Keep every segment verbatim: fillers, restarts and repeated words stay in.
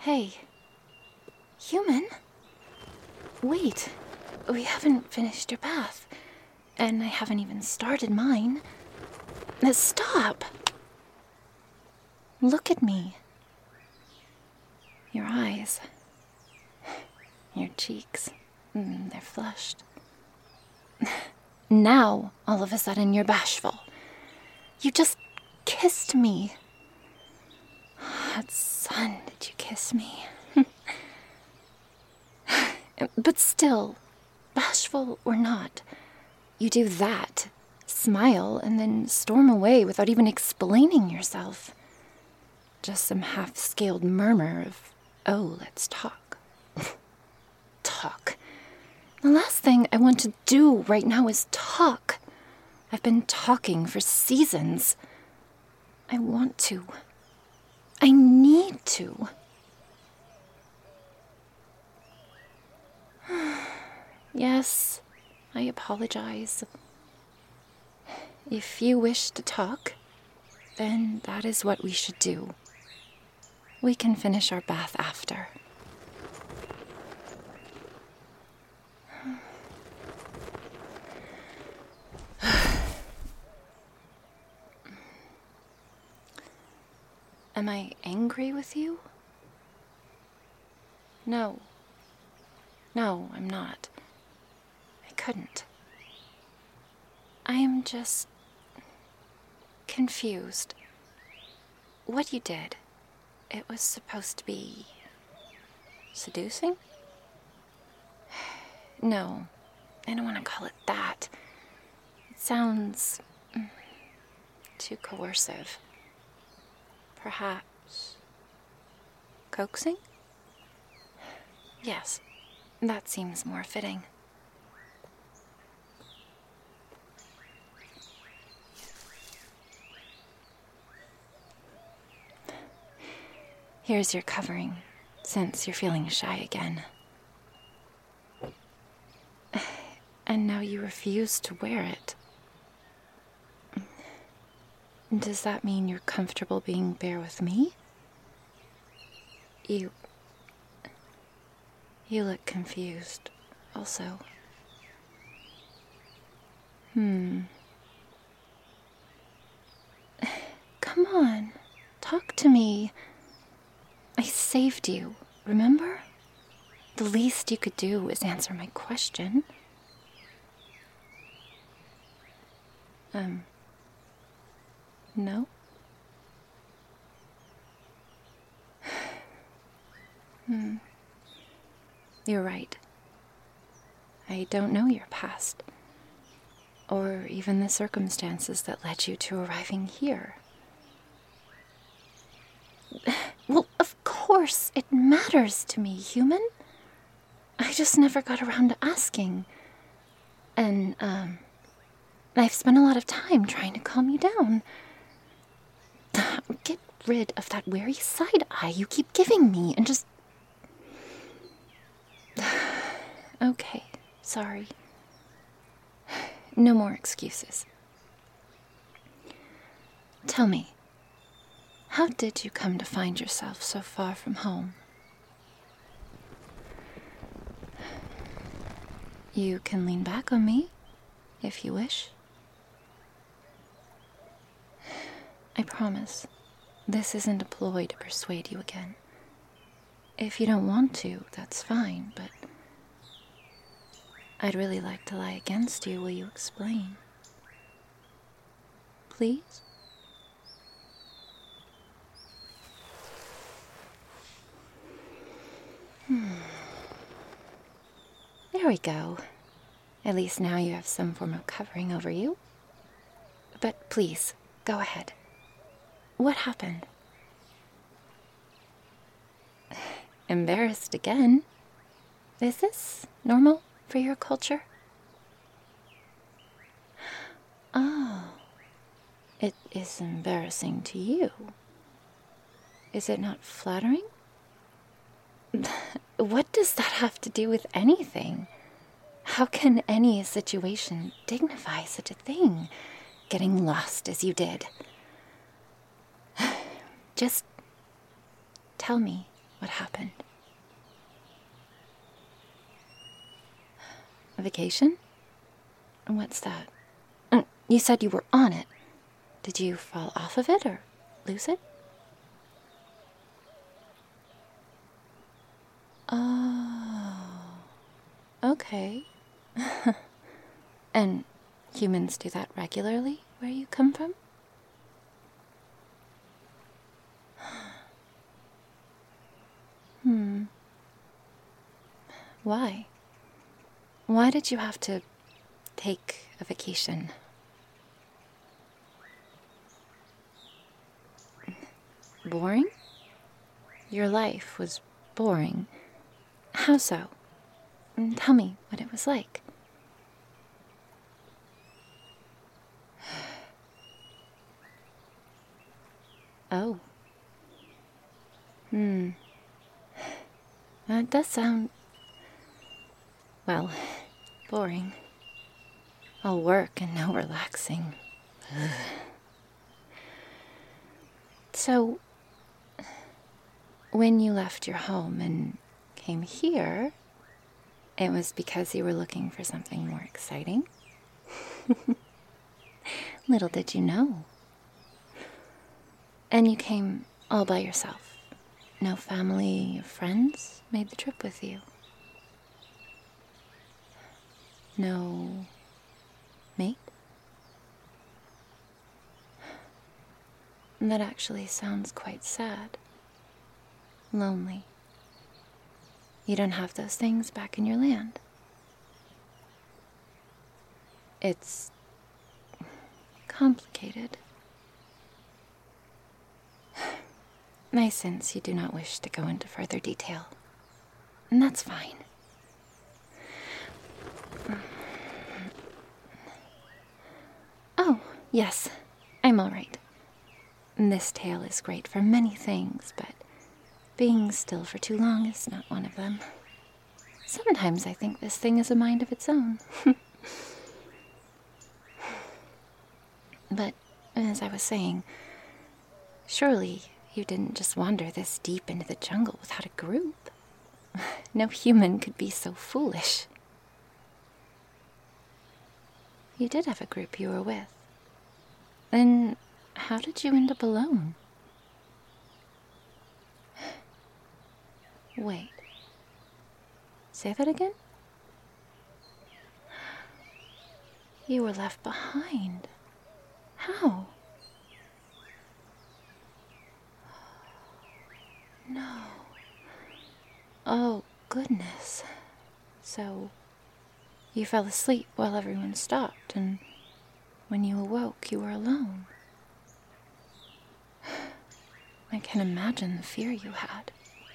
Hey. Human? Wait. We haven't finished your bath. And I haven't even started mine. Now stop! Look at me. Your eyes. Your cheeks. Mm, they're flushed. Now, all of a sudden, you're bashful. You just kissed me. Hot sun, did you kiss me? But still, bashful or not, you do that, smile, and then storm away without even explaining yourself. Just some half-scaled murmur of, oh, let's talk. Talk. The last thing I want to do right now is talk. I've been talking for seasons. I want to. I need to. Yes, I apologize. If you wish to talk, then that is what we should do. We can finish our bath after. Am I angry with you? No. No, I'm not. I couldn't. I am just confused. What you did, it was supposed to be seducing? No, I don't want to call it that. It sounds mm, too coercive. Perhaps coaxing? Yes, that seems more fitting. Here's your covering, since you're feeling shy again. And now you refuse to wear it. Does that mean you're comfortable being bare with me? You... You look confused, also. Hmm. Come on, talk to me. I saved you, remember? The least you could do is answer my question. Um... No? Hmm. You're right. I don't know your past, or even the circumstances that led you to arriving here. Well, of course it matters to me, human. I just never got around to asking. And, um, I've spent a lot of time trying to calm you down. Get rid of that wary side eye you keep giving me and just... Okay, sorry. No more excuses. Tell me, how did you come to find yourself so far from home? You can lean back on me, if you wish. I promise, this isn't a ploy to persuade you again. If you don't want to, that's fine, but I'd really like to lie against you. Will you explain? Please? Hmm. There we go. At least now you have some form of covering over you. But please, go ahead. What happened? Embarrassed again? Is this normal for your culture? Oh, it is embarrassing to you. Is it not flattering? What does that have to do with anything? How can any situation dignify such a thing, getting lost as you did? Just tell me what happened. A vacation? What's that? Mm, You said you were on it. Did you fall off of it or lose it? Oh, okay. And humans do that regularly where you come from? Hmm. Why? Why did you have to take a vacation? Boring? Your life was boring. How so? Mm, Tell me what it was like. Oh. Hmm. That does sound, well, boring. All work and no relaxing. Ugh. So, when you left your home and came here, it was because you were looking for something more exciting? Little did you know. And you came all by yourself. No family or friends made the trip with you. No mate? That actually sounds quite sad. Lonely. You don't have those things back in your land. It's complicated. I sense you do not wish to go into further detail, and that's fine. Oh, yes, I'm all right. This tale is great for many things, but being still for too long is not one of them. Sometimes I think this thing is a mind of its own. But, as I was saying, surely you didn't just wander this deep into the jungle without a group. No human could be so foolish. You did have a group you were with. Then how did you end up alone? Wait. Say that again? You were left behind. How? No. Oh, goodness. So, you fell asleep while everyone stopped, and when you awoke, you were alone. I can imagine the fear you had.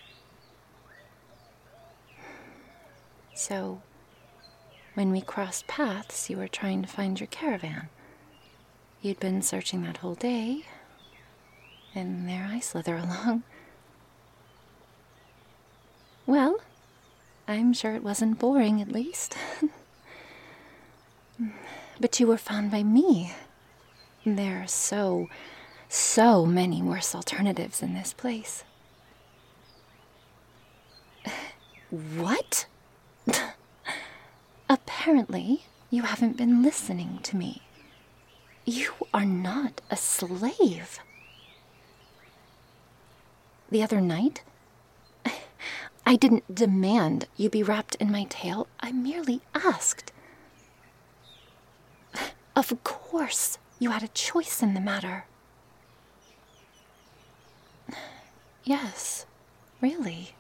So, when we crossed paths, you were trying to find your caravan. You'd been searching that whole day, and there I slither along. Well, I'm sure it wasn't boring, at least. But you were found by me. There are so, so many worse alternatives in this place. What? Apparently, you haven't been listening to me. You are not a slave. The other night, I didn't demand you be wrapped in my tail. I merely asked. Of course, you had a choice in the matter. Yes, really.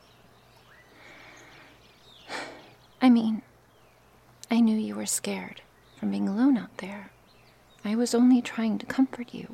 I mean, I knew you were scared from being alone out there. I was only trying to comfort you.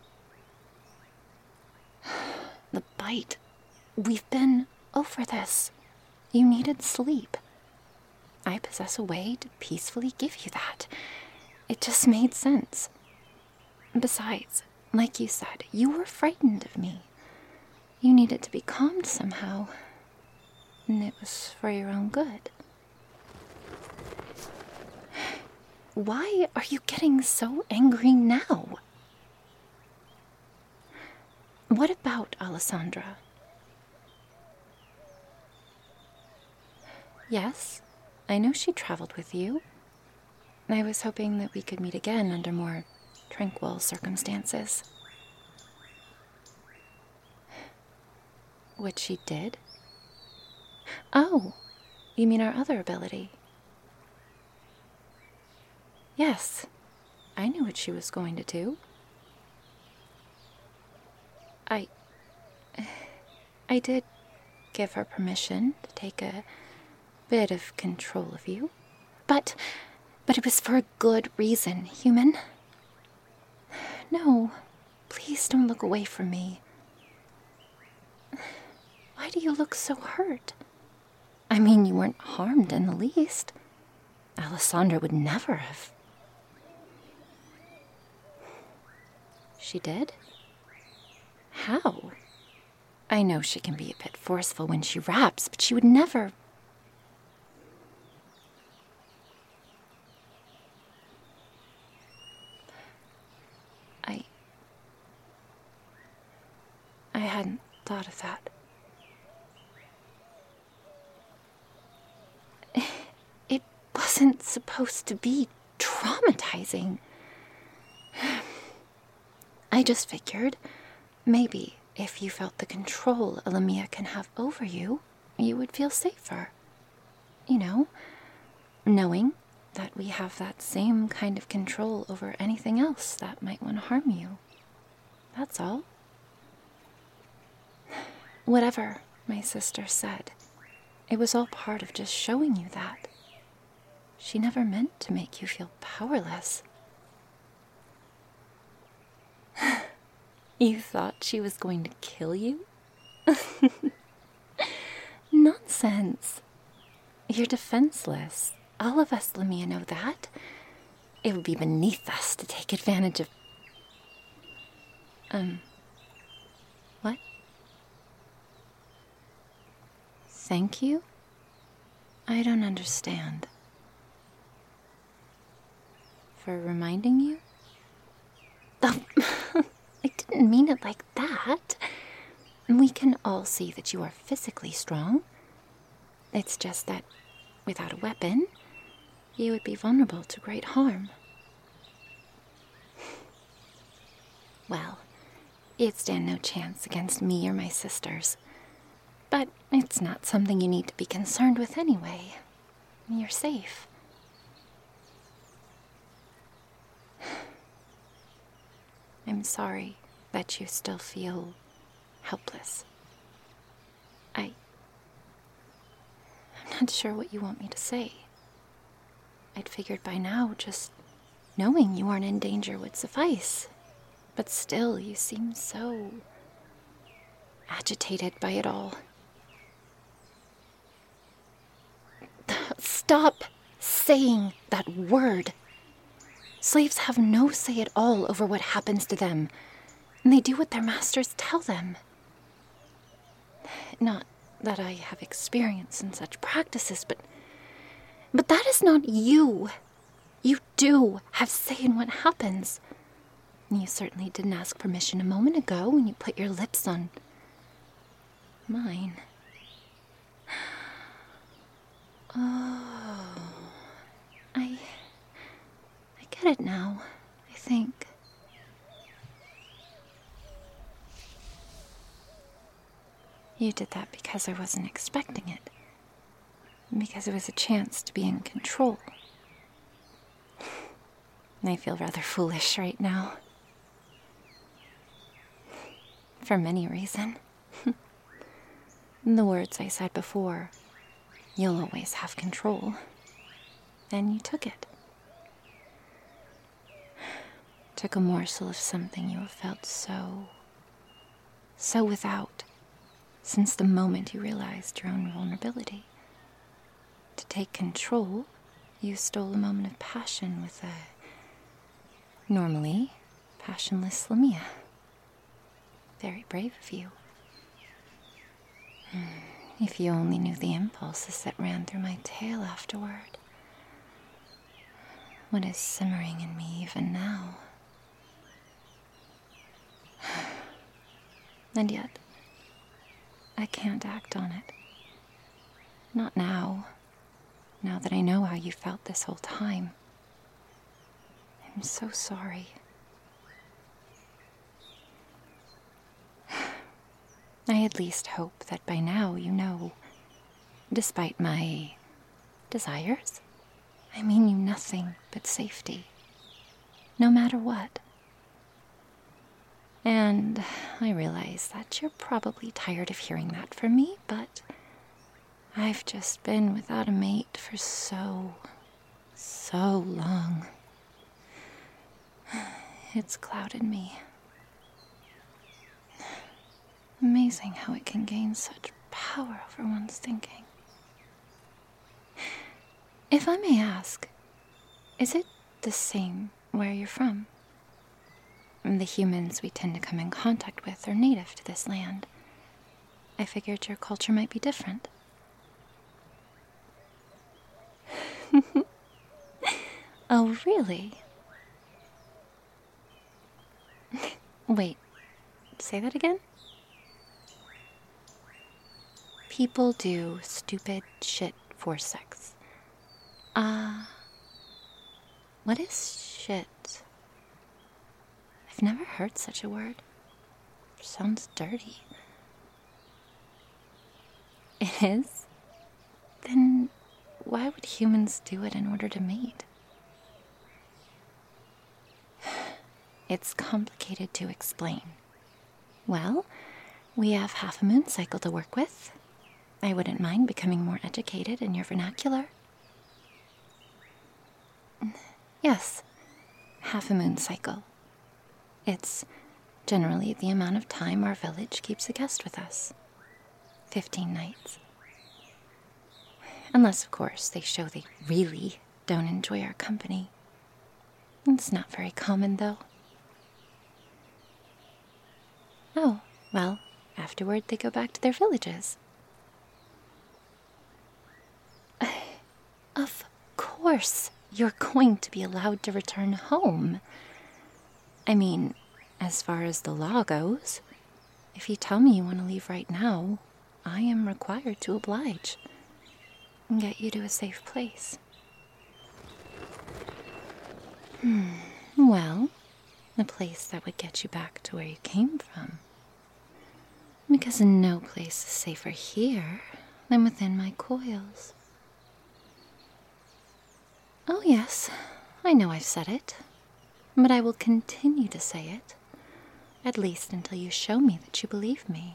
The bite. We've been over this. You needed sleep. I possess a way to peacefully give you that. It just made sense. Besides, like you said, you were frightened of me. You needed to be calmed somehow. And it was for your own good. Why are you getting so angry now? What about Alessandra? Yes, I know she traveled with you. I was hoping that we could meet again under more tranquil circumstances. Which she did? Oh, you mean our other ability? Yes, I knew what she was going to do. I... I did give her permission to take a bit of control of you. But... but it was for a good reason, human. No, please don't look away from me. Why do you look so hurt? I mean, you weren't harmed in the least. Alessandra would never have. She did? How? I know she can be a bit forceful when she raps, but she would never... I... I hadn't thought of that. It wasn't supposed to be traumatizing. I just figured, maybe if you felt the control Elamia can have over you, you would feel safer. You know, knowing that we have that same kind of control over anything else that might want to harm you. That's all. Whatever my sister said, it was all part of just showing you that. She never meant to make you feel powerless. You thought she was going to kill you? Nonsense. You're defenseless. All of us, Lamia, know that. It would be beneath us to take advantage of... Um... What? Thank you? I don't understand. For reminding you? Oh, I didn't mean it like that. We can all see that you are physically strong. It's just that, without a weapon, you would be vulnerable to great harm. Well, you'd stand no chance against me or my sisters. But it's not something you need to be concerned with anyway. You're safe. I'm sorry that you still feel helpless. I... I'm not sure what you want me to say. I'd figured by now just knowing you aren't in danger would suffice. But still, you seem so agitated by it all. Stop saying that word. Slaves have no say at all over what happens to them, and they do what their masters tell them. Not that I have experience in such practices, but... But that is not you. You do have say in what happens. You certainly didn't ask permission a moment ago when you put your lips on mine. Oh, I... I get it now, I think. You did that because I wasn't expecting it. Because it was a chance to be in control. I feel rather foolish right now. For many reasons. The words I said before, you'll always have control. And you took it. Took a morsel of something you have felt so, so without, since the moment you realized your own vulnerability. To take control, you stole a moment of passion with a, normally, passionless Lamia. Very brave of you. If you only knew the impulses that ran through my tail afterward. What is simmering in me even now. And yet, I can't act on it. Not now. now that I know how you felt this whole time. I'm so sorry. I at least hope that by now you know, despite my desires, I mean you nothing but safety, no matter what. And I realize that you're probably tired of hearing that from me, but I've just been without a mate for so, so long. It's clouded me. Amazing how it can gain such power over one's thinking. If I may ask, is it the same where you're from? The humans we tend to come in contact with are native to this land. I figured your culture might be different. Oh, really? Wait, say that again? People do stupid shit for sex. Ah, uh, what is shit? I've never heard such a word. Sounds dirty. It is? Then why would humans do it in order to mate? It's complicated to explain. Well, we have half a moon cycle to work with. I wouldn't mind becoming more educated in your vernacular. Yes, half a moon cycle. It's generally the amount of time our village keeps a guest with us. Fifteen nights. Unless, of course, they show they really don't enjoy our company. It's not very common, though. Oh, well, afterward they go back to their villages. Of course you're going to be allowed to return home. I mean, as far as the law goes, if you tell me you want to leave right now, I am required to oblige and get you to a safe place. Hmm. Well, a place that would get you back to where you came from. Because no place is safer here than within my coils. Oh yes, I know I've said it, but I will continue to say it, at least until you show me that you believe me.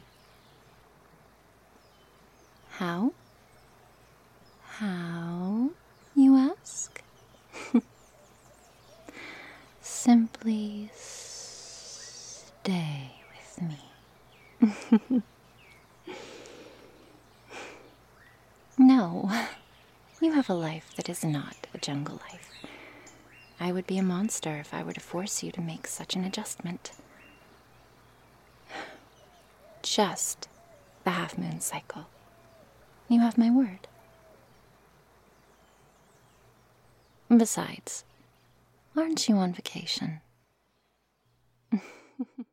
How? How, you ask? Simply stay with me. No, you have a life that is not a jungle life. I would be a monster if I were to force you to make such an adjustment. Just the half-moon cycle. You have my word. Besides, aren't you on vacation?